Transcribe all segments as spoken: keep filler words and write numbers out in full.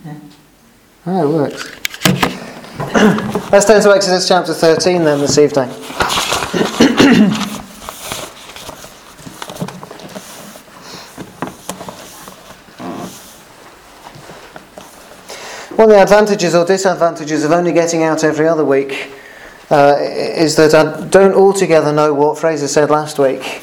Oh, it works. Let's turn to Exodus chapter thirteen then this evening. One of the advantages or disadvantages of only getting out every other week uh, is that I don't altogether know what Fraser said last week.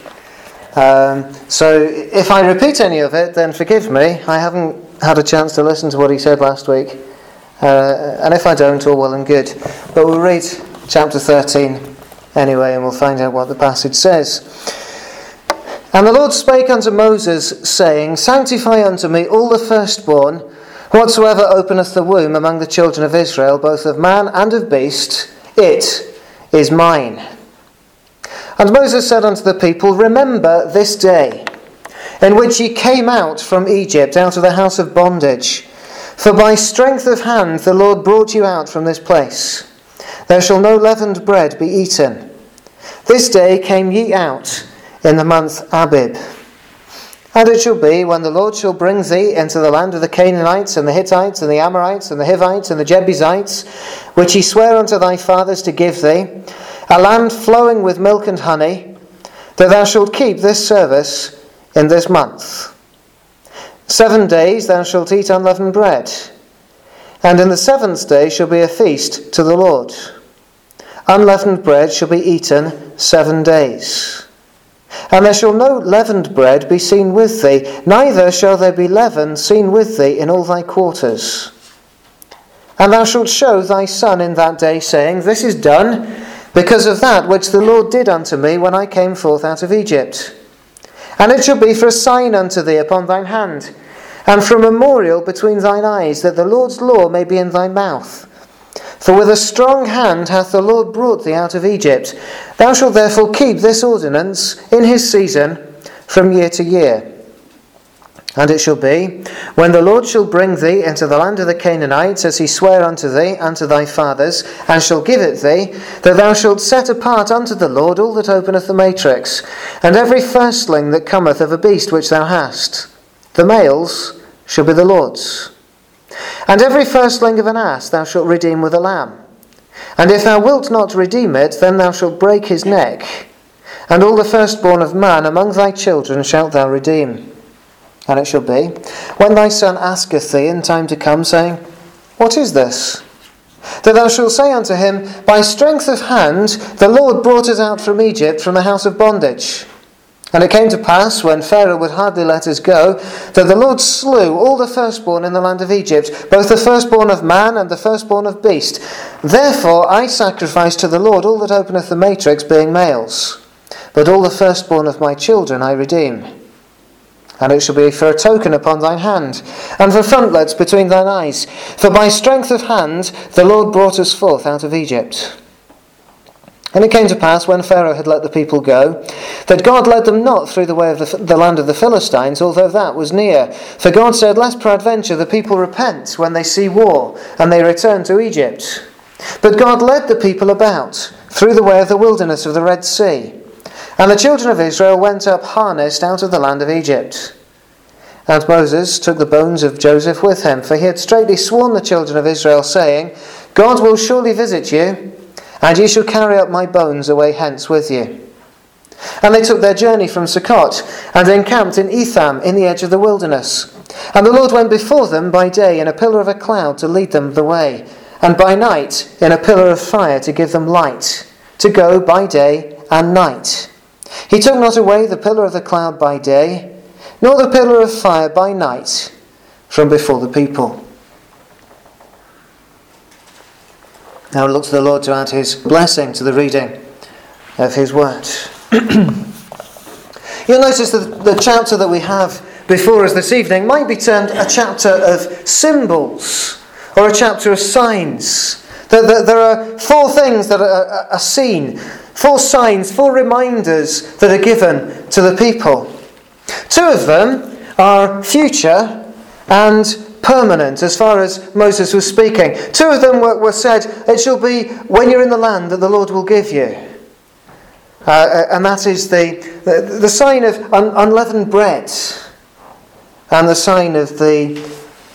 Um, so if I repeat any of it, then forgive me. I haven't had a chance to listen to what he said last week. Uh, and if I don't, all well and good. But we'll read chapter thirteen anyway, and we'll find out what the passage says. And the Lord spake unto Moses, saying, Sanctify unto me all the firstborn, whatsoever openeth the womb among the children of Israel, both of man and of beast, it is mine. And Moses said unto the people, Remember this day, in which ye came out from Egypt, out of the house of bondage. For by strength of hand the Lord brought you out from this place. There shall no leavened bread be eaten. This day came ye out in the month Abib. And it shall be, when the Lord shall bring thee into the land of the Canaanites, and the Hittites, and the Amorites, and the Hivites, and the Jebusites, which he sware unto thy fathers to give thee, a land flowing with milk and honey, that thou shalt keep this service in this month. Seven days thou shalt eat unleavened bread, and in the seventh day shall be a feast to the Lord. Unleavened bread shall be eaten seven days. And there shall no leavened bread be seen with thee, neither shall there be leaven seen with thee in all thy quarters. And thou shalt show thy son in that day, saying, This is done because of that which the Lord did unto me when I came forth out of Egypt. And it shall be for a sign unto thee upon thine hand, and for a memorial between thine eyes, that the Lord's law may be in thy mouth. For with a strong hand hath the Lord brought thee out of Egypt. Thou shalt therefore keep this ordinance in his season from year to year. And it shall be, when the Lord shall bring thee into the land of the Canaanites, as he sware unto thee, unto thy fathers, and shall give it thee, that thou shalt set apart unto the Lord all that openeth the matrix, and every firstling that cometh of a beast which thou hast. The males shall be the Lord's. And every firstling of an ass thou shalt redeem with a lamb. And if thou wilt not redeem it, then thou shalt break his neck. And all the firstborn of man among thy children shalt thou redeem. And it shall be, when thy son asketh thee in time to come, saying, What is this? That thou shalt say unto him, By strength of hand the Lord brought us out from Egypt, from the house of bondage. And it came to pass, when Pharaoh would hardly let us go, that the Lord slew all the firstborn in the land of Egypt, both the firstborn of man and the firstborn of beast. Therefore I sacrifice to the Lord all that openeth the matrix, being males. But all the firstborn of my children I redeem. And it shall be for a token upon thine hand, and for frontlets between thine eyes. For by strength of hand the Lord brought us forth out of Egypt. And it came to pass, when Pharaoh had let the people go, that God led them not through the way of the, the land of the Philistines, although that was near. For God said, Lest peradventure the people repent when they see war, and they return to Egypt. But God led the people about through the way of the wilderness of the Red Sea. And the children of Israel went up harnessed out of the land of Egypt. And Moses took the bones of Joseph with him, for he had straitly sworn the children of Israel, saying, God will surely visit you, and ye shall carry up my bones away hence with you. And they took their journey from Sukkot, and encamped in Etham, in the edge of the wilderness. And the Lord went before them by day in a pillar of a cloud to lead them the way, and by night in a pillar of fire to give them light, to go by day and night. He took not away the pillar of the cloud by day, nor the pillar of fire by night from before the people. Now look to the Lord to add his blessing to the reading of his word. You'll notice that the chapter that we have before us this evening might be termed a chapter of symbols, or a chapter of signs. There are four things that are seen, four signs, four reminders that are given to the people. Two of them are future and permanent, as far as Moses was speaking. Two of them were, were said, it shall be when you're in the land that the Lord will give you. Uh, and that is the, the, the sign of un, unleavened bread, and the sign of the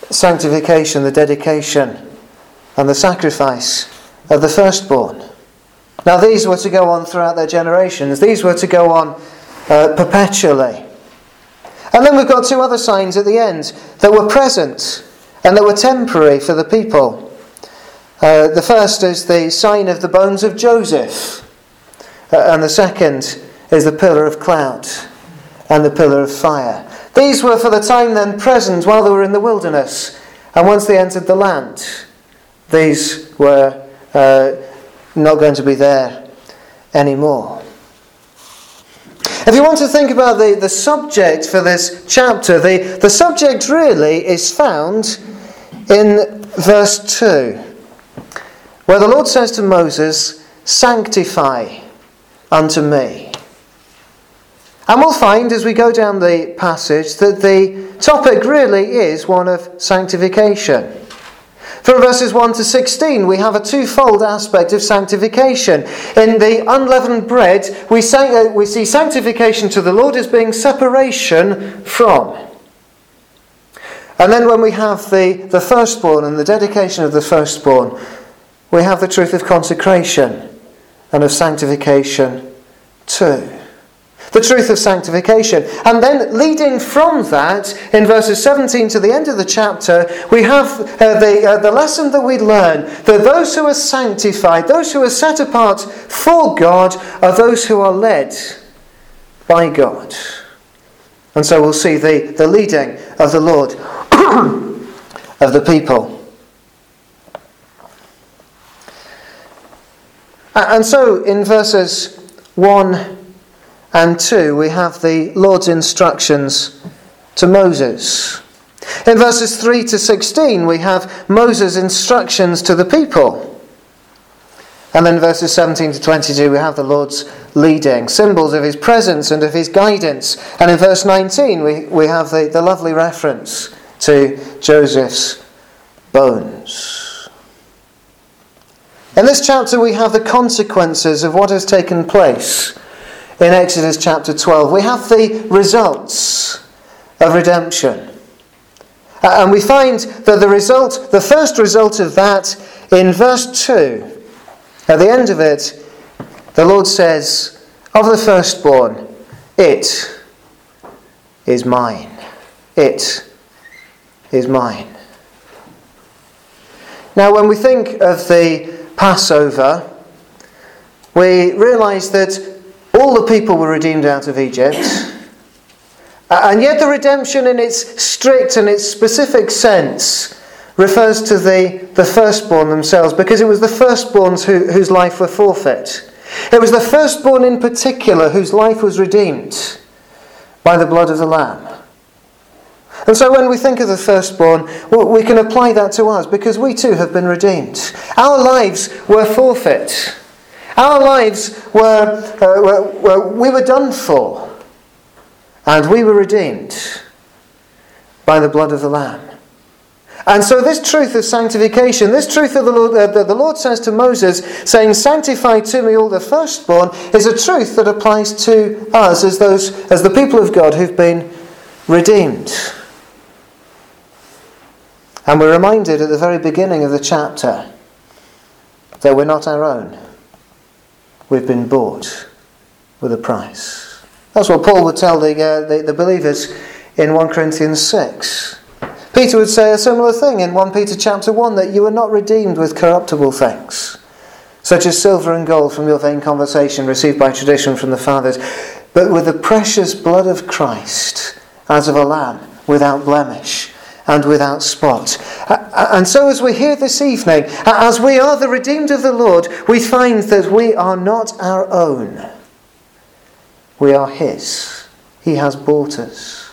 sanctification, the dedication, and the sacrifice of the firstborn. Now these were to go on throughout their generations. These were to go on uh, perpetually. And then we've got two other signs at the end that were present and that were temporary for the people. Uh, the first is the sign of the bones of Joseph. Uh, and the second is the pillar of cloud and the pillar of fire. These were for the time then present while they were in the wilderness. And once they entered the land, these were uh, not going to be there anymore. If you want to think about the, the subject for this chapter, the, the subject really is found in verse two, where the Lord says to Moses, "Sanctify unto me." And we'll find as we go down the passage that the topic really is one of sanctification. From verses one to sixteen, we have a twofold aspect of sanctification. In the unleavened bread, we, say, we see sanctification to the Lord as being separation from. And then when we have the, the firstborn and the dedication of the firstborn, we have the truth of consecration and of sanctification too. The truth of sanctification. And then leading from that, in verses seventeen to the end of the chapter, we have uh, the, uh, the lesson that we learn, that those who are sanctified, those who are set apart for God, are those who are led by God. And so we'll see the, the leading of the Lord of the people. And so in verses one and two, we have the Lord's instructions to Moses. In verses three to sixteen, we have Moses' instructions to the people. And then verses seventeen to twenty-two, we have the Lord's leading, symbols of his presence and of his guidance. And in verse nineteen, we, we have the, the lovely reference to Joseph's bones. In this chapter, we have the consequences of what has taken place in Exodus chapter twelve. We have the results of redemption. Uh, and we find that the result, the first result of that, in verse two, at the end of it, the Lord says, "Of the firstborn, it is mine. It is mine." Now, when we think of the Passover, we realise that all the people were redeemed out of Egypt. And yet the redemption in its strict and its specific sense refers to the, the firstborn themselves, because it was the firstborns who, whose life were forfeit. It was the firstborn in particular whose life was redeemed by the blood of the Lamb. And so when we think of the firstborn, we can apply that to us, because we too have been redeemed. Our lives were forfeit. Our lives were, uh, were, were, we were done for, and we were redeemed by the blood of the Lamb. And so this truth of sanctification, this truth of the Lord, uh, that the Lord says to Moses, saying, "Sanctify to me all the firstborn," is a truth that applies to us as those, as the people of God who've been redeemed. And we're reminded at the very beginning of the chapter that we're not our own. We've been bought with a price. That's what Paul would tell the, uh, the, the believers in First Corinthians six. Peter would say a similar thing in First Peter chapter one, that you are not redeemed with corruptible things, such as silver and gold from your vain conversation received by tradition from the fathers, but with the precious blood of Christ, as of a lamb, without blemish and without spot. And so as we hear this evening, as we are the redeemed of the Lord, we find that we are not our own. We are His. He has bought us.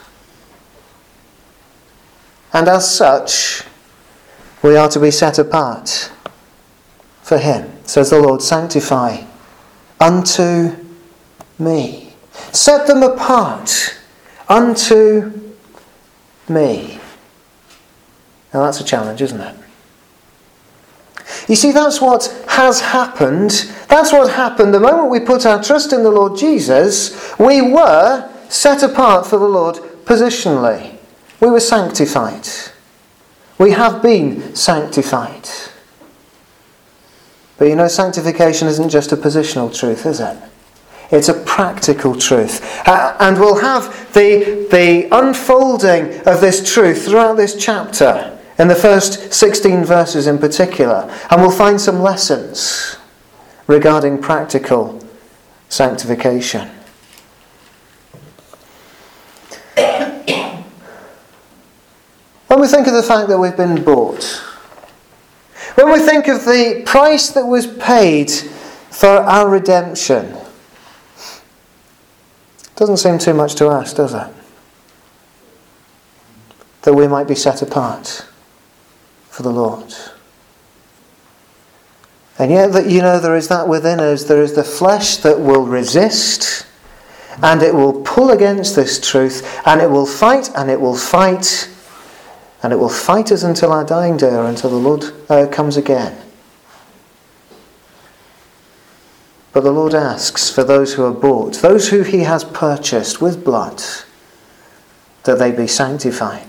And as such, we are to be set apart for Him. Says the Lord, "Sanctify unto me." Set them apart unto me. Now that's a challenge, isn't it? You see, that's what has happened. That's what happened the moment we put our trust in the Lord Jesus. We were set apart for the Lord positionally. We were sanctified. We have been sanctified. But you know, sanctification isn't just a positional truth, is it? It's a practical truth. Uh, and we'll have the, the unfolding of this truth throughout this chapter, in the first sixteen verses in particular. And we'll find some lessons regarding practical sanctification. When we think of the fact that we've been bought, when we think of the price that was paid for our redemption, doesn't seem too much to ask, does it? That we might be set apart for the Lord. And yet, that you know, there is that within us, there is the flesh that will resist, and it will pull against this truth, and it will fight, and it will fight, and it will fight us until our dying day, or until the Lord uh, comes again. But the Lord asks for those who are bought, those who He has purchased with blood, that they be sanctified.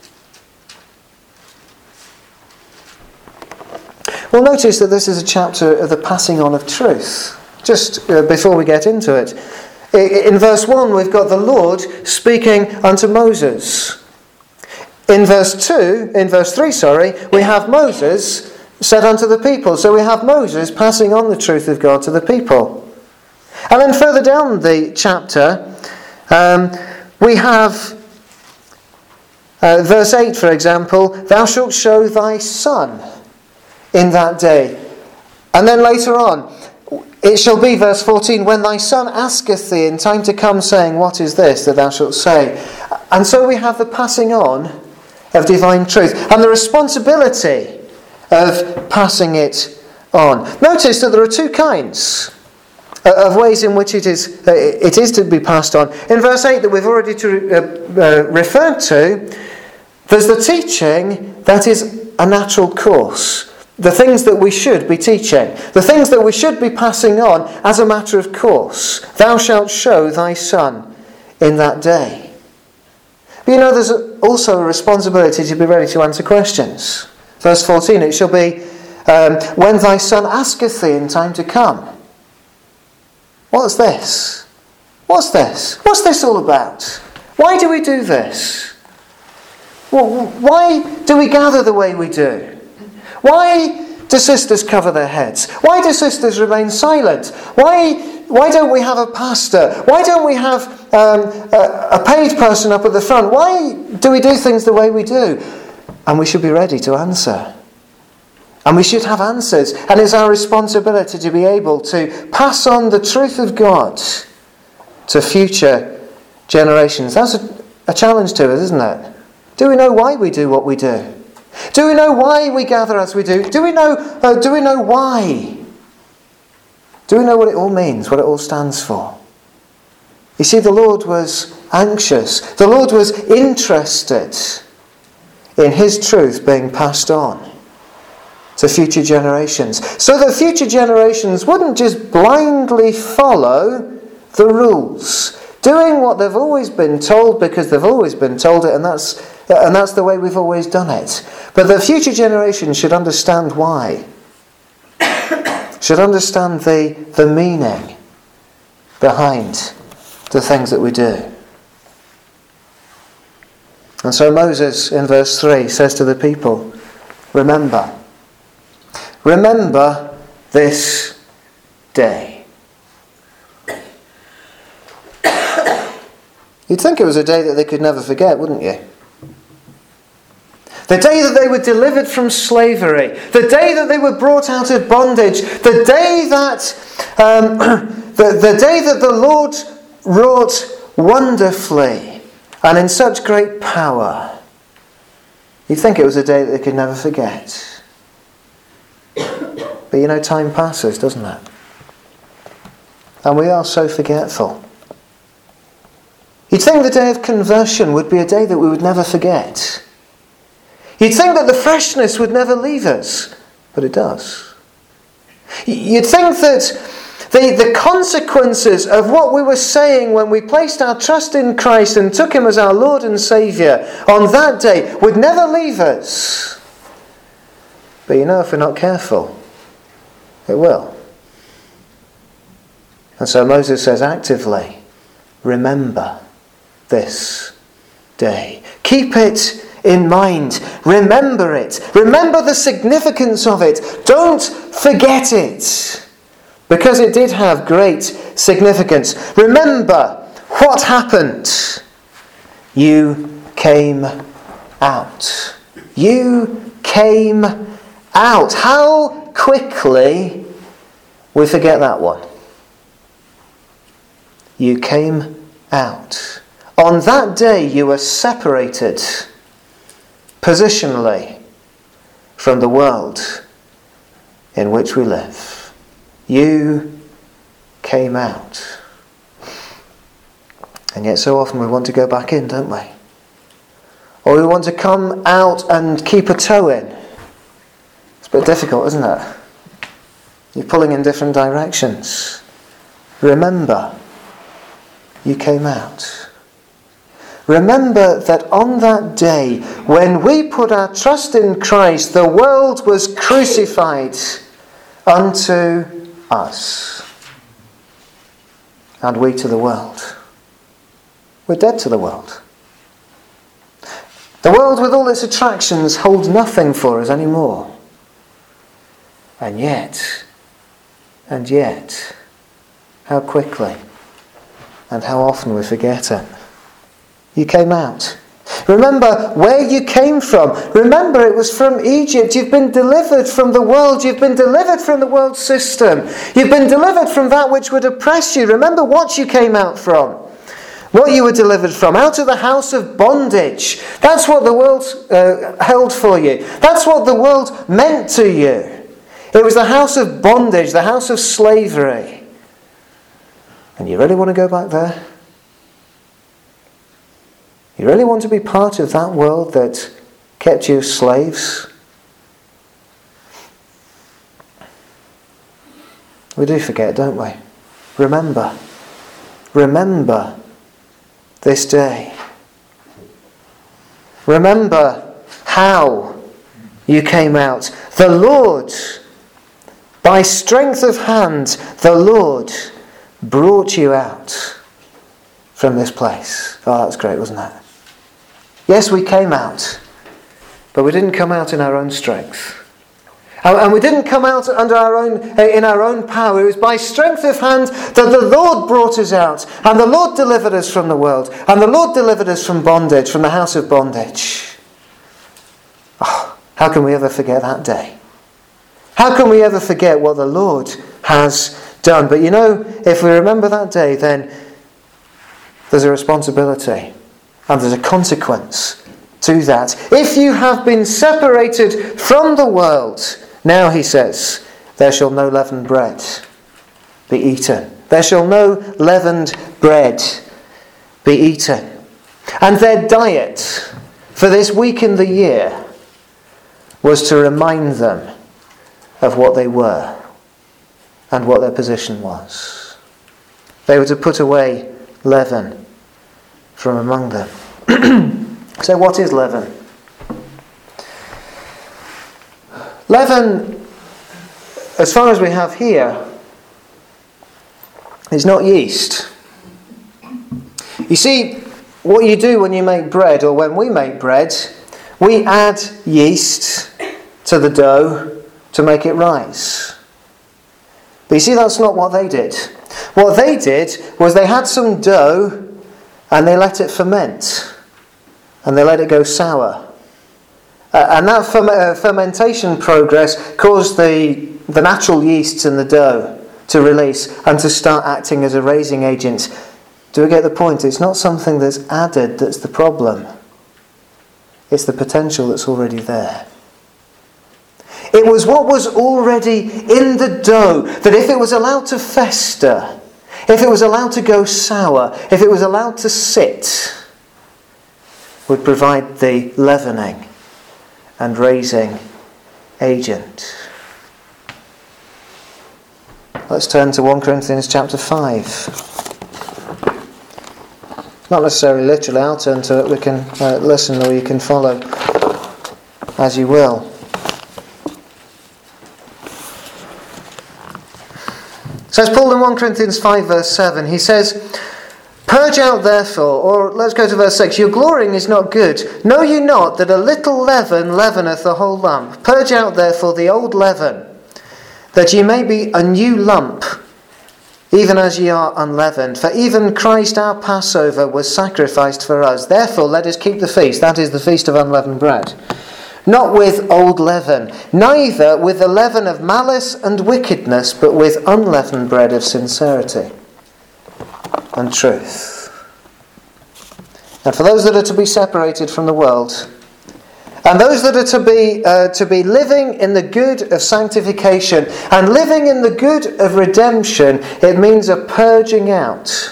Well, notice that this is a chapter of the passing on of truth. Just uh, before we get into it, in verse one we've got the Lord speaking unto Moses. In verse two, in verse three, sorry, we have Moses said unto the people. So we have Moses passing on the truth of God to the people. And then further down the chapter, um, we have uh, verse eight, for example, thou shalt show thy son in that day. And then later on, it shall be, verse fourteen, when thy son asketh thee in time to come, saying, what is this that thou shalt say? And so we have the passing on of divine truth and the responsibility of passing it on. Notice that there are two kinds of ways in which it is uh, it is to be passed on. In verse eight that we've already to, uh, uh, referred to, there's the teaching that is a natural course. The things that we should be teaching. The things that we should be passing on as a matter of course. Thou shalt show thy son in that day. But you know, there's also a responsibility to be ready to answer questions. Verse fourteen, it shall be, um, when thy son asketh thee in time to come. What's this? What's this? What's this all about? Why do we do this? Well, why do we gather the way we do? Why do sisters cover their heads? Why do sisters remain silent? Why Why don't we have a pastor? Why don't we have um, a, a paid person up at the front? Why do we do things the way we do? And we should be ready to answer. And we should have answers. And it's our responsibility to be able to pass on the truth of God to future generations. That's a, a challenge to us, isn't it? Do we know why we do what we do? Do we know why we gather as we do? Do we know, uh, do we know why? Do we know what it all means, what it all stands for? You see, the Lord was anxious. The Lord was interested in His truth being passed on to future generations, so that future generations wouldn't just blindly follow the rules, doing what they've always been told because they've always been told it, and that's and that's the way we've always done it. But the future generations should understand why. Should understand the, the meaning behind the things that we do. And so Moses, in verse three, says to the people, remember. Remember this day. You'd think it was a day that they could never forget, wouldn't you? The day that they were delivered from slavery. The day that they were brought out of bondage. The day that um, the, the day that the Lord wrought wonderfully and in such great power. You'd think it was a day that they could never forget. But you know, time passes, doesn't it? And we are so forgetful. You'd think the day of conversion would be a day that we would never forget. You'd think that the freshness would never leave us, but it does. You'd think that The, the consequences of what we were saying when we placed our trust in Christ and took him as our Lord and Saviour on that day would never leave us. But you know, if we're not careful, it will. And so Moses says actively, remember this day. Keep it in mind. Remember it. Remember the significance of it. Don't forget it. Because it did have great significance. Remember what happened. You came out. You came out. How quickly we forget that one. You came out. On that day you were separated positionally from the world in which we live. You came out. And yet so often we want to go back in, don't we? Or we want to come out and keep a toe in. It's a bit difficult, isn't it? You're pulling in different directions. Remember, you came out. Remember that on that day, when we put our trust in Christ, the world was crucified unto us. And we to the world. We're dead to the world. The world with all its attractions holds nothing for us anymore. And yet, and yet, how quickly and how often we forget it. You came out. Remember where you came from. Remember it was from Egypt. You've been delivered from the world. You've been delivered from the world system. You've been delivered from that which would oppress you. Remember what you came out from. What you were delivered from. Out of the house of bondage. That's what the world uh, held for you. That's what the world meant to you. It was the house of bondage, the house of slavery. And you really want to go back there? You really want to be part of that world that kept you slaves? We do forget, don't we? Remember. Remember this day. Remember how you came out. The Lord, by strength of hand, the Lord brought you out from this place. Oh, that's great, wasn't it? Yes, we came out, but we didn't come out in our own strength. And we didn't come out under our own, in our own power. It was by strength of hand that the Lord brought us out. And the Lord delivered us from the world. And the Lord delivered us from bondage, from the house of bondage. Oh, how can we ever forget that day? How can we ever forget what the Lord has done? But you know, if we remember that day, then there's a responsibility. And there's a consequence to that. If you have been separated from the world, now he says, there shall no leavened bread be eaten. There shall no leavened bread be eaten. And their diet for this week in the year was to remind them of what they were and what their position was. They were to put away leaven from among them. So what is leaven? Leaven, as far as we have here, is not yeast. You see, what you do when you make bread, or when we make bread, we add yeast to the dough to make it rise. But you see, that's not what they did. What they did was they had some dough and they let it ferment. And they let it go sour. Uh, and that ferme- uh, fermentation progress caused the, the natural yeasts in the dough to release and to start acting as a raising agent. Do we get the point? It's not something that's added that's the problem. It's the potential that's already there. It was what was already in the dough that if it was allowed to fester, if it was allowed to go sour, if it was allowed to sit, would provide the leavening and raising agent. Let's turn to First Corinthians chapter five. Not necessarily literally, I'll turn to it. We can uh, listen or you can follow as you will. Says Paul in First Corinthians five verse seven, he says, "Purge out therefore," or let's go to verse six, "your glorying is not good. Know ye not that a little leaven leaveneth the whole lump? Purge out therefore the old leaven, that ye may be a new lump, even as ye are unleavened. For even Christ our Passover was sacrificed for us. Therefore let us keep the feast," that is the feast of unleavened bread, "not with old leaven, neither with the leaven of malice and wickedness, but with unleavened bread of sincerity and truth." And for those that are to be separated from the world, and those that are to be uh, to be living in the good of sanctification and living in the good of redemption, it means a purging out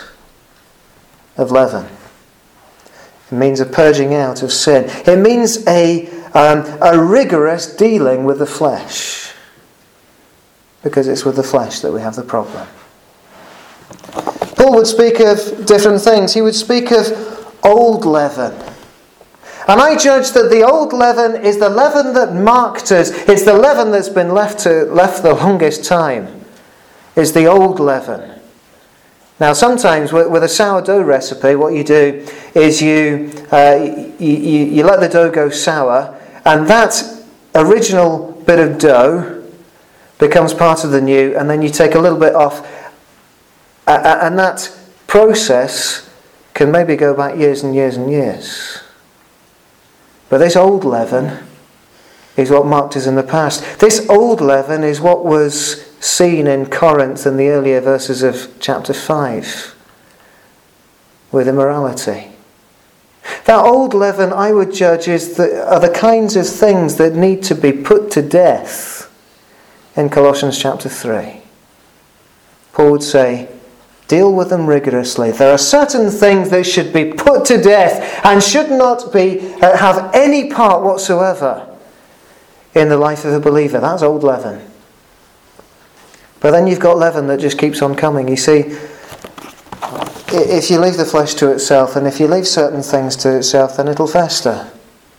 of leaven. It means a purging out of sin. It means a um, a rigorous dealing with the flesh, because it's with the flesh that we have the problem. Paul would speak of different things. He would speak of old leaven. And I judge that the old leaven is the leaven that marked us. It's the leaven that's been left to, left the longest time. It's the old leaven. Now sometimes with a sourdough recipe, what you do is you, uh, you, you, you let the dough go sour, and that original bit of dough becomes part of the new, and then you take a little bit off, uh, and that process can maybe go back years and years and years. But this old leaven is what marked us in the past. This old leaven is what was seen in Corinth in the earlier verses of chapter five with immorality. That old leaven, I would judge, is the, are the kinds of things that need to be put to death in Colossians chapter three. Paul would say, deal with them rigorously. There are certain things that should be put to death and should not be uh, have any part whatsoever in the life of a believer. That's old leaven. But then you've got leaven that just keeps on coming. You see, if you leave the flesh to itself, and if you leave certain things to itself, then it'll fester.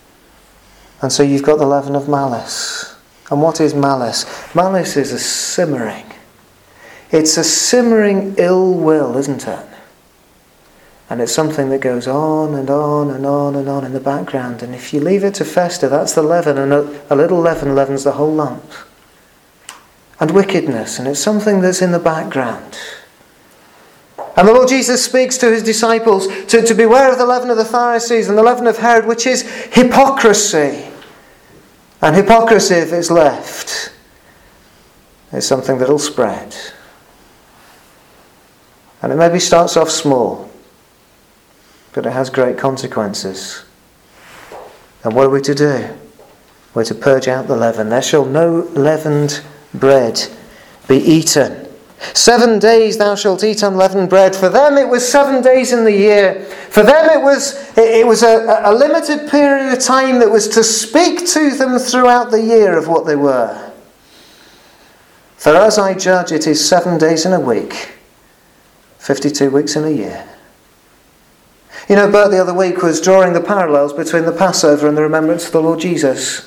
And so you've got the leaven of malice. And what is malice? Malice is a simmering. It's a simmering ill will, isn't it? And it's something that goes on and on and on and on in the background. And if you leave it to fester, that's the leaven. And a, a little leaven leavens the whole lump. And wickedness. And it's something that's in the background. And the Lord Jesus speaks to his disciples to, to beware of the leaven of the Pharisees and the leaven of Herod, which is hypocrisy. And hypocrisy, if it's left, is something that'll spread. And it maybe starts off small, but it has great consequences. And what are we to do? We're to purge out the leaven. There shall no leavened bread be eaten. Seven days thou shalt eat unleavened bread. For them it was seven days in the year. For them it was it was a, a limited period of time that was to speak to them throughout the year of what they were. For as I judge, it is seven days in a week, fifty-two weeks in a year. You know, Bert the other week was drawing the parallels between the Passover and the remembrance of the Lord Jesus.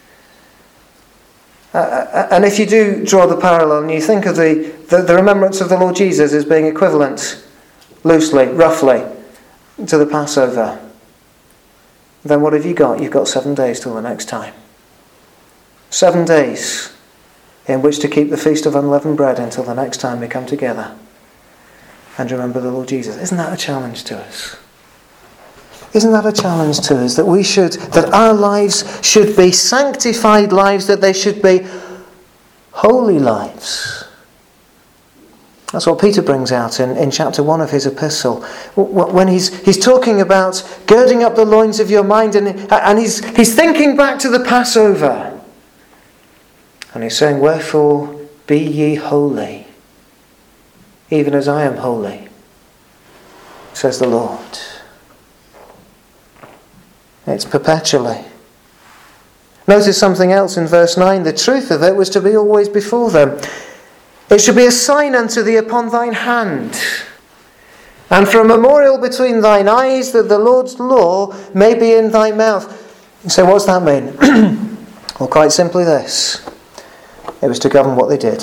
Uh, and if you do draw the parallel and you think of the, the, the remembrance of the Lord Jesus as being equivalent, loosely, roughly, to the Passover, then what have you got? You've got seven days till the next time. Seven days in which to keep the Feast of Unleavened Bread until the next time we come together and remember the Lord Jesus. Isn't that a challenge to us? Isn't that a challenge to us, that we should, that our lives should be sanctified lives, that they should be holy lives? That's what Peter brings out in, in chapter one of his epistle. When he's he's talking about girding up the loins of your mind, and, and he's, he's thinking back to the Passover. And he's saying, wherefore be ye holy, even as I am holy, says the Lord. It's perpetually. Notice something else in verse nine. The truth of it was to be always before them. It shall be a sign unto thee upon thine hand, and for a memorial between thine eyes, that the Lord's law may be in thy mouth. So what's that mean? Well, quite simply this. It was to govern what they did.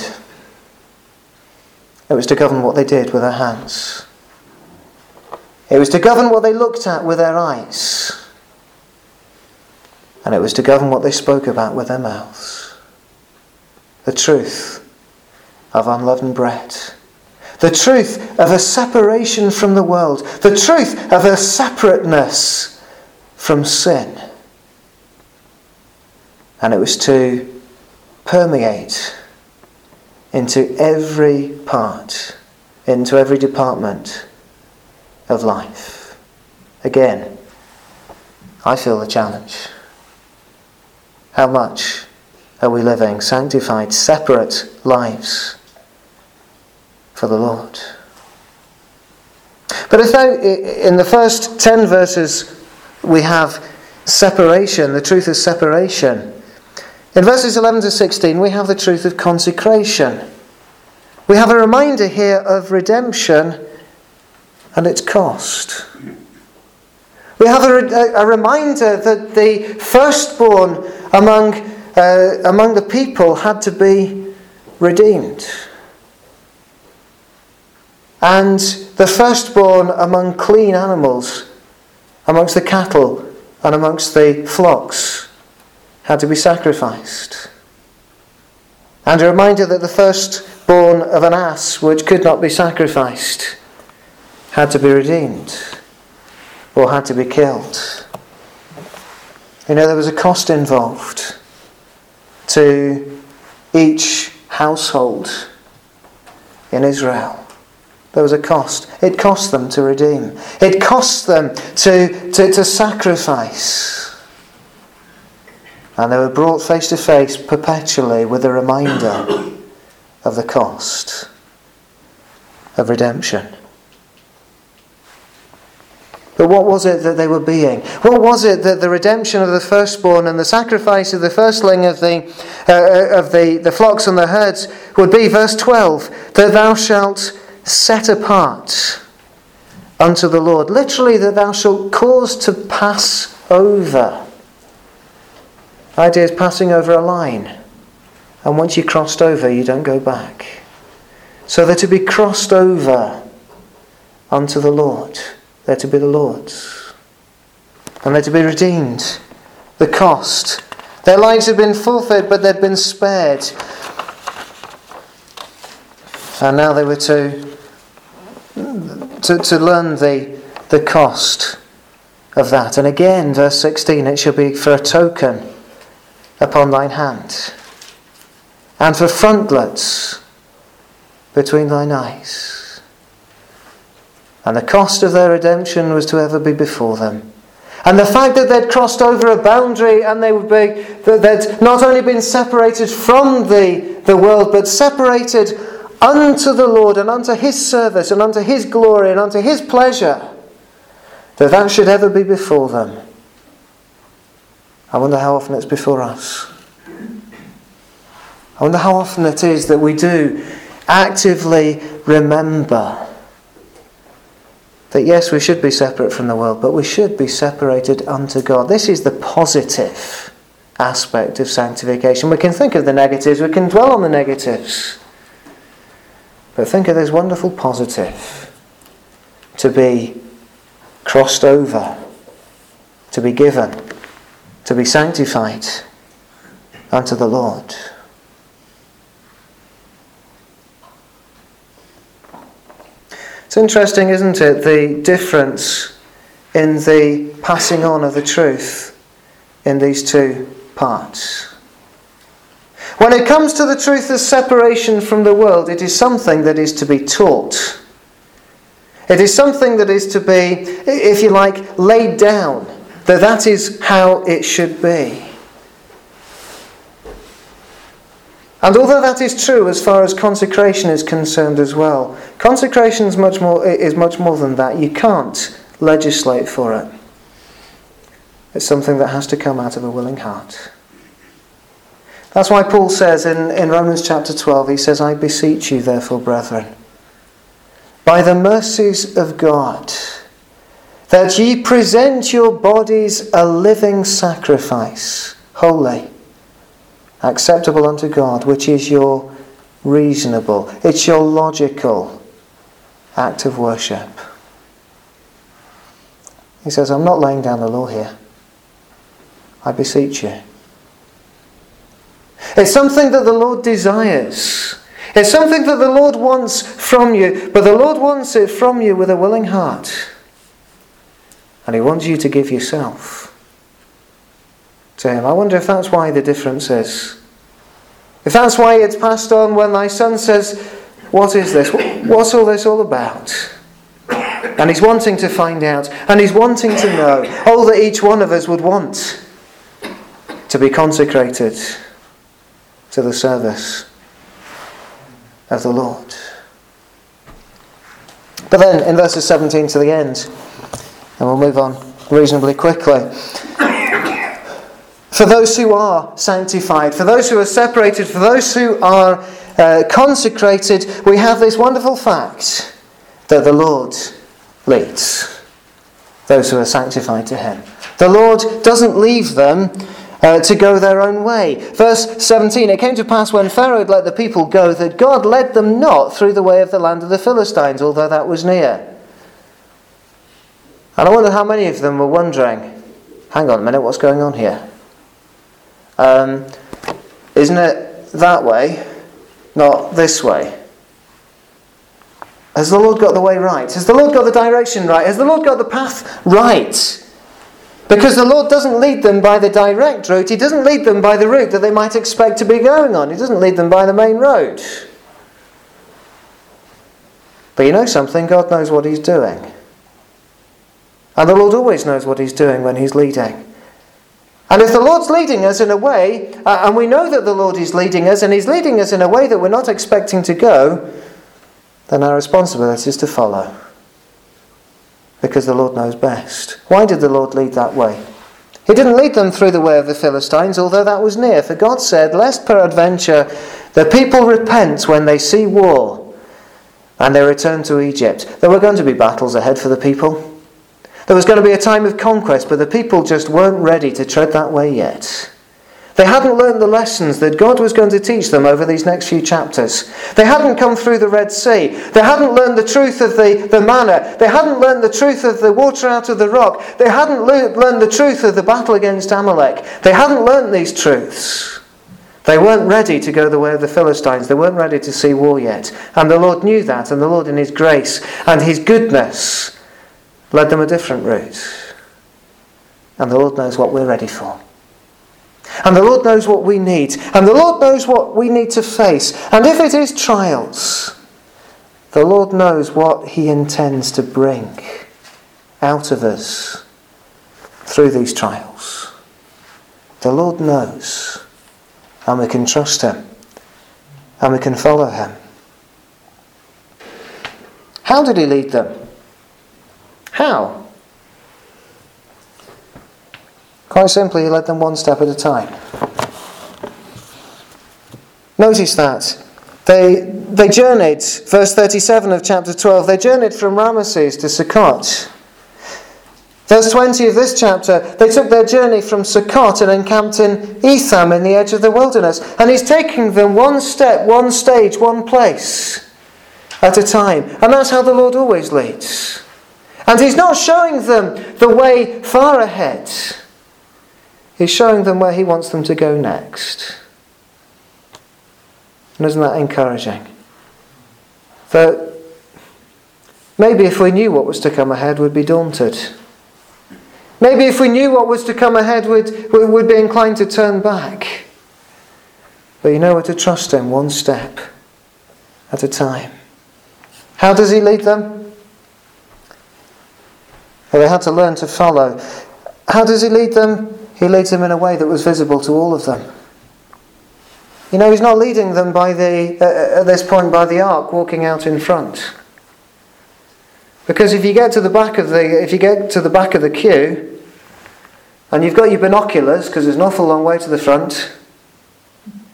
It was to govern what they did with their hands. It was to govern what they looked at with their eyes. And it was to govern what they spoke about with their mouths. The truth of unleavened bread. The truth of a separation from the world. The truth of a separateness from sin. And it was to permeate into every part, into every department of life. Again, I feel the challenge. How much are we living sanctified, separate lives for the Lord? But if though in the first ten verses we have separation, the truth of separation, in verses eleven to sixteen we have the truth of consecration. We have a reminder here of redemption and its cost. We have a, a reminder that the firstborn among, uh, among the people had to be redeemed. And the firstborn among clean animals, amongst the cattle and amongst the flocks, had to be sacrificed. And a reminder that the firstborn of an ass, which could not be sacrificed, had to be redeemed or had to be killed. You know, there was a cost involved to each household in Israel. There was a cost. It cost them to redeem. It cost them to, to, to sacrifice. And they were brought face to face perpetually with a reminder of the cost of redemption. But what was it that they were being? What was it that the redemption of the firstborn and the sacrifice of the firstling of the uh, of the, the flocks and the herds would be? Verse twelve, that thou shalt set apart unto the Lord. Literally, that thou shalt cause to pass over. The idea is passing over a line. And once you crossed over, you don't go back. So they're to be crossed over unto the Lord. They're to be the Lord's. And they're to be redeemed. The cost. Their lives had been forfeit, but they'd been spared. And now they were to, to, to learn the, the cost of that. And again, verse sixteen, it shall be for a token upon thine hand, and for frontlets between thine eyes. And the cost of their redemption was to ever be before them. And the fact that they'd crossed over a boundary and they would be, that they'd not only been separated from the, the world, but separated unto the Lord and unto His service and unto His glory and unto His pleasure, that that should ever be before them. I wonder how often it's before us. I wonder how often it is that we do actively remember that yes, we should be separate from the world, but we should be separated unto God. This is the positive aspect of sanctification. We can think of the negatives, we can dwell on the negatives, but think of this wonderful positive: to be crossed over, to be given, to be sanctified unto the Lord. It's interesting, isn't it, the difference in the passing on of the truth in these two parts. When it comes to the truth of separation from the world, it is something that is to be taught. It is something that is to be, if you like, laid down, that that is how it should be. And although that is true as far as consecration is concerned as well, consecration is much more, is much more than that. You can't legislate for it. It's something that has to come out of a willing heart. That's why Paul says in, in Romans chapter twelve, he says, I beseech you therefore, brethren, by the mercies of God, that ye present your bodies a living sacrifice, holy, acceptable unto God, which is your reasonable, it's your logical act of worship. He says, I'm not laying down the law here. I beseech you. It's something that the Lord desires. It's something that the Lord wants from you, but the Lord wants it from you with a willing heart. And He wants you to give yourself to Him. I wonder if that's why the difference is. If that's why it's passed on when thy son says, what is this? What's all this all about? And he's wanting to find out. And he's wanting to know. All that each one of us would want. To be consecrated to the service of the Lord. But then in verses seventeen to the end, and we'll move on reasonably quickly. For those who are sanctified, for those who are separated, for those who are uh, consecrated, we have this wonderful fact that the Lord leads those who are sanctified to Him. The Lord doesn't leave them uh, to go their own way. Verse seventeen, it came to pass when Pharaoh had let the people go that God led them not through the way of the land of the Philistines, although that was near. And I wonder how many of them were wondering, hang on a minute, what's going on here? Um, isn't it that way, not this way? Has the Lord got the way right? Has the Lord got the direction right? Has the Lord got the path right? Because the Lord doesn't lead them by the direct route. He doesn't lead them by the route that they might expect to be going on. He doesn't lead them by the main road. But you know something? God knows what He's doing. And the Lord always knows what He's doing when He's leading. And if the Lord's leading us in a way, uh, and we know that the Lord is leading us, and He's leading us in a way that we're not expecting to go, then our responsibility is to follow. Because the Lord knows best. Why did the Lord lead that way? He didn't lead them through the way of the Philistines, although that was near. For God said, lest peradventure the people repent when they see war, and they return to Egypt. There were going to be battles ahead for the people. There was going to be a time of conquest, but the people just weren't ready to tread that way yet. They hadn't learned the lessons that God was going to teach them over these next few chapters. They hadn't come through the Red Sea. They hadn't learned the truth of the, the manna. They hadn't learned the truth of the water out of the rock. They hadn't le- learned the truth of the battle against Amalek. They hadn't learned these truths. They weren't ready to go the way of the Philistines. They weren't ready to see war yet. And the Lord knew that, and the Lord in His grace and His goodness led them a different route. And the Lord knows what we're ready for. And the Lord knows what we need. And the Lord knows what we need to face. And if it is trials, the Lord knows what He intends to bring out of us through these trials. The Lord knows. And we can trust Him. And we can follow Him. How did He lead them? How? Quite simply, He led them one step at a time. Notice that. They, they journeyed, verse thirty-seven of chapter twelve, they journeyed from Ramesses to Sukkot. Verse twenty of this chapter, they took their journey from Sukkot and encamped in Etham in the edge of the wilderness. And He's taking them one step, one stage, one place at a time. And that's how the Lord always leads. And He's not showing them the way far ahead. He's showing them where He wants them to go next. And isn't that encouraging? That maybe if we knew what was to come ahead, we'd be daunted. Maybe if we knew what was to come ahead, we'd, we'd be inclined to turn back. But you know we're to trust Him one step at a time. How does He lead them? Well, they had to learn to follow. How does He lead them? He leads them in a way that was visible to all of them. You know, He's not leading them by the uh, at this point by the ark, walking out in front. Because if you get to the back of the if you get to the back of the queue, and you've got your binoculars, because there's an awful long way to the front,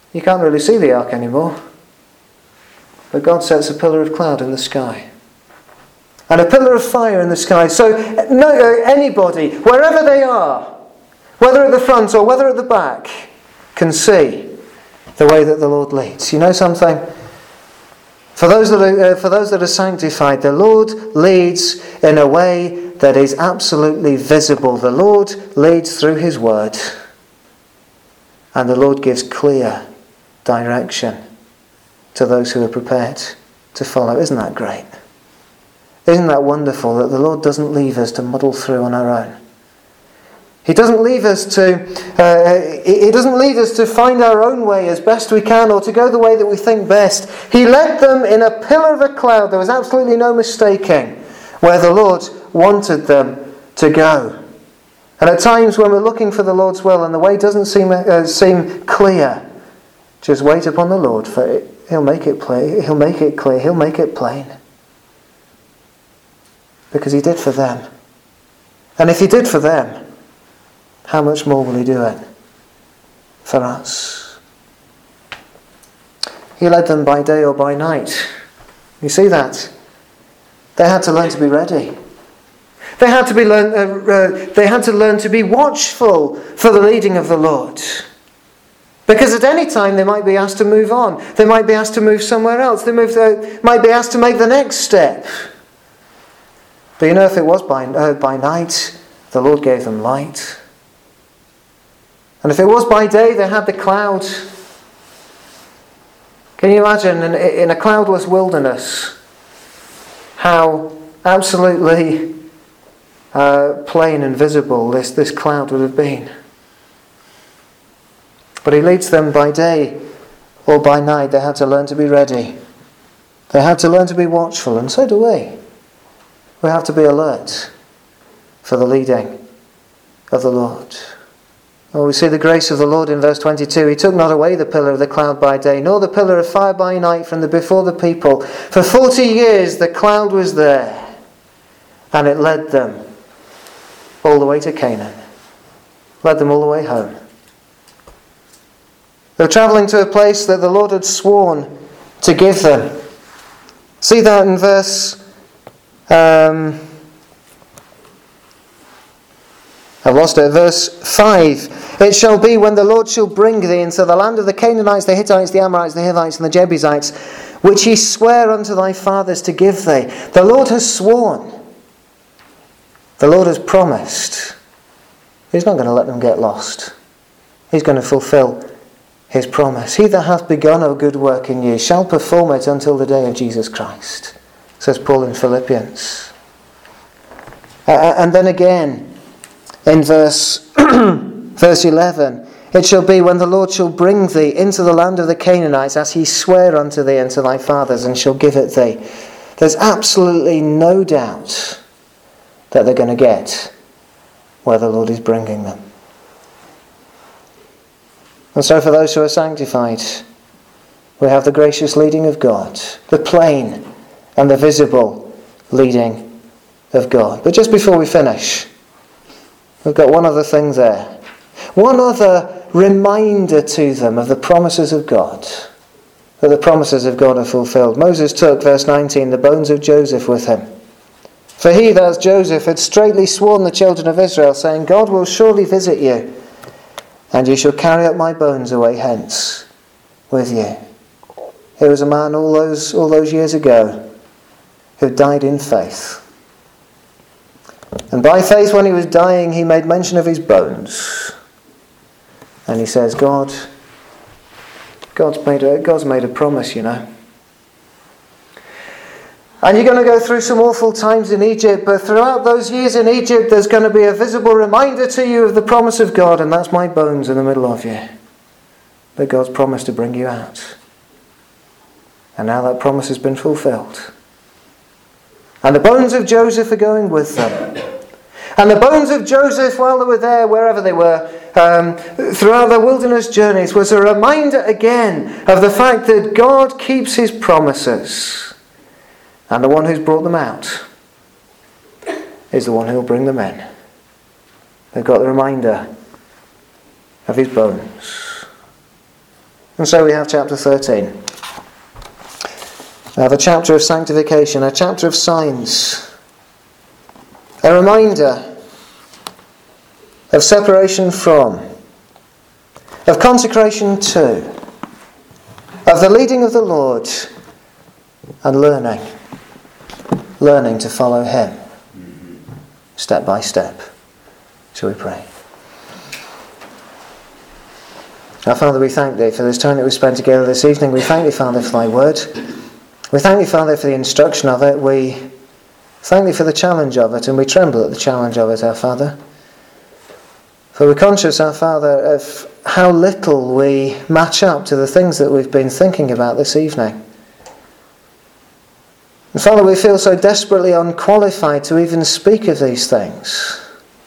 You can't really see the ark anymore. But God sets a pillar of cloud in the sky. And a pillar of fire in the sky. So no, anybody, wherever they are, whether at the front or whether at the back, can see the way that the Lord leads. You know something? For those that are, uh, for those that are sanctified, the Lord leads in a way that is absolutely visible. The Lord leads through His word. And the Lord gives clear direction to those who are prepared to follow. Isn't that great? Isn't that wonderful that the Lord doesn't leave us to muddle through on our own? He doesn't leave us to uh, He doesn't lead us to find our own way as best we can or to go the way that we think best. He led them in a pillar of a cloud. There was absolutely no mistaking where the Lord wanted them to go. And at times when we're looking for the Lord's will and the way doesn't seem uh, seem clear, just wait upon the Lord, for He'll make it clear. He'll make it clear. He'll make it plain. Because He did for them. And if He did for them, how much more will He do it for us? He led them by day or by night. You see that? They had to learn to be ready. They had to be learn. Uh, uh, they had to learn to be watchful for the leading of the Lord. Because at any time they might be asked to move on. They might be asked to move somewhere else. They move, uh, might be asked to make the next step. But you know, if it was by, uh, by night, the Lord gave them light. And if it was by day, they had the cloud. Can you imagine in, in a cloudless wilderness how absolutely uh, plain and visible this, this cloud would have been? But He leads them by day or by night. They had to learn to be ready. They had to learn to be watchful, and so do we. We have to be alert for the leading of the Lord. Well, we see the grace of the Lord in verse twenty-two. He took not away the pillar of the cloud by day, nor the pillar of fire by night from the before the people. For forty years the cloud was there, and it led them all the way to Canaan. Led them all the way home. They were travelling to a place that the Lord had sworn to give them. See that in verse... Um, I've lost it. Verse five. It shall be when the Lord shall bring thee into the land of the Canaanites, the Hittites, the Amorites, the Hivites, and the Jebusites, which He sware unto thy fathers to give thee. The Lord has sworn. The Lord has promised. He's not going to let them get lost. He's going to fulfill His promise. He that hath begun a good work in you shall perform it until the day of Jesus Christ, says Paul in Philippians. Uh, and then again, in verse, verse eleven, it shall be when the Lord shall bring thee into the land of the Canaanites, as He sware unto thee and to thy fathers, and shall give it thee. There's absolutely no doubt that they're going to get where the Lord is bringing them. And so for those who are sanctified, we have the gracious leading of God, the plain and the visible leading of God. But just before we finish, we've got one other thing there. One other reminder to them of the promises of God. That the promises of God are fulfilled. Moses took, verse nineteen, the bones of Joseph with him. For he, that's Joseph, had straitly sworn the children of Israel, saying, God will surely visit you, and you shall carry up my bones away hence with you. Here was a man all those, all those years ago who died in faith. And by faith, when he was dying, he made mention of his bones. And he says, God, God's made a, God's made a promise, you know. And you're going to go through some awful times in Egypt, but throughout those years in Egypt, there's going to be a visible reminder to you of the promise of God, and that's my bones in the middle of you. That God's promised to bring you out. And now that promise has been fulfilled. And the bones of Joseph are going with them. And the bones of Joseph, while they were there, wherever they were, um, throughout their wilderness journeys, was a reminder again of the fact that God keeps His promises. And the one who's brought them out is the one who will bring them in. They've got the reminder of His bones. And so we have chapter thirteen. Now the chapter of sanctification, a chapter of signs. A reminder of separation from, of consecration to, of the leading of the Lord, and learning. Learning to follow Him. Step by step. Shall we pray? Our Father, we thank Thee for this time that we spent together this evening. We thank Thee, Father, for Thy word. We thank Thee, Father, for the instruction of it. We thank Thee for the challenge of it, and we tremble at the challenge of it, our Father. For we're conscious, our Father, of how little we match up to the things that we've been thinking about this evening. And Father, we feel so desperately unqualified to even speak of these things.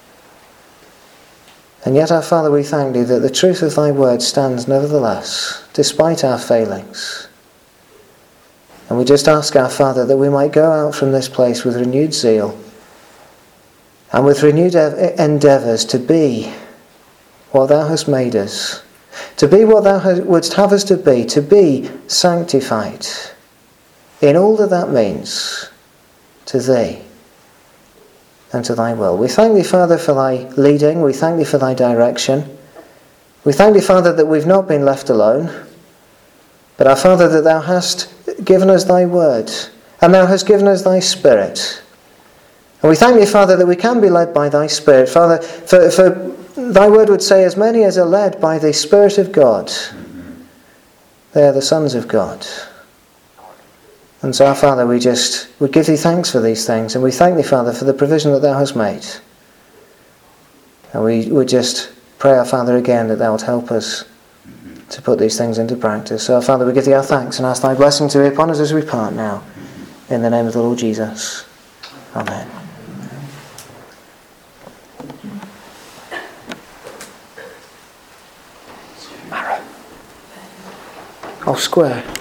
And yet, our Father, we thank Thee that the truth of Thy word stands nevertheless, despite our failings. And we just ask, our Father, that we might go out from this place with renewed zeal and with renewed endeavours to be what Thou hast made us, to be what Thou wouldst have us to be, to be sanctified in all that that means to Thee and to Thy will. We thank Thee, Father, for Thy leading. We thank Thee for Thy direction. We thank Thee, Father, that we've not been left alone, but our Father, that Thou hast given us Thy word, and Thou hast given us Thy Spirit. And we thank Thee, Father, that we can be led by Thy Spirit. Father, for, for Thy word would say, as many as are led by the Spirit of God, they are the sons of God. And so, our Father, we just we give Thee thanks for these things, and we thank Thee, Father, for the provision that Thou hast made. And we would just pray, our Father, again that Thou would help us to put these things into practice. So, our Father, we give Thee our thanks and ask Thy blessing to be upon us as we part now. In the name of the Lord Jesus. Amen. Marrow. Oh, square.